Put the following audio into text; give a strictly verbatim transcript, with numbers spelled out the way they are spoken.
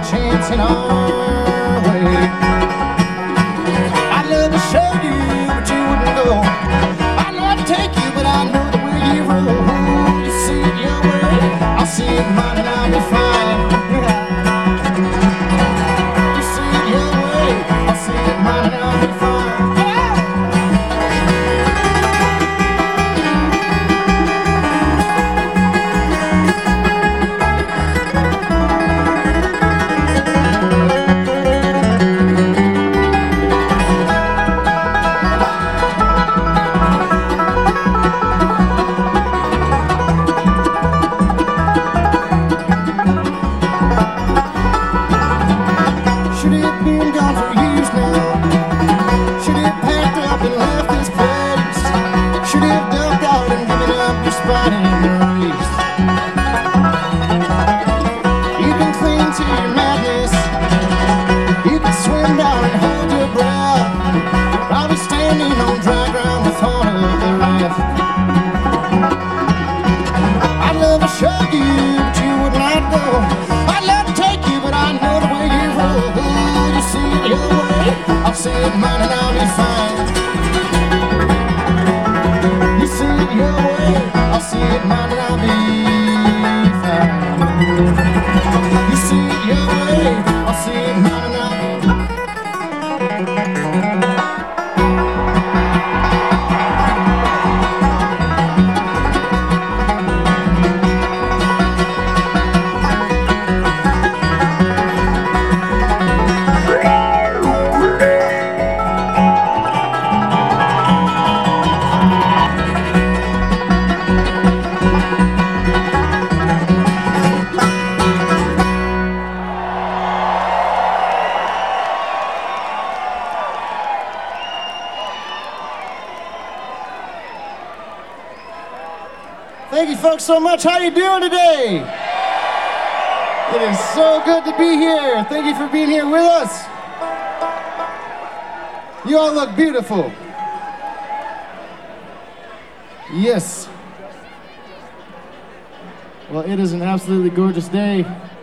chance in our way. I'd love to show you, but you wouldn't go. I'd love to take you, but I know the way you roll. You see it your way, I'll see it mine, and I'll be fine. You see it your way, I'll see it mine, and I'll be fine. I'll see it mine and I'll be fine. You see it your way, I'll see it mine and I'll be fine. You see it your way, I'll see it mine and I'll Thank you folks so much. How you doing today? It is so good to be here. Thank you for being here with us. You all look beautiful. Yes. Well, it is an absolutely gorgeous day.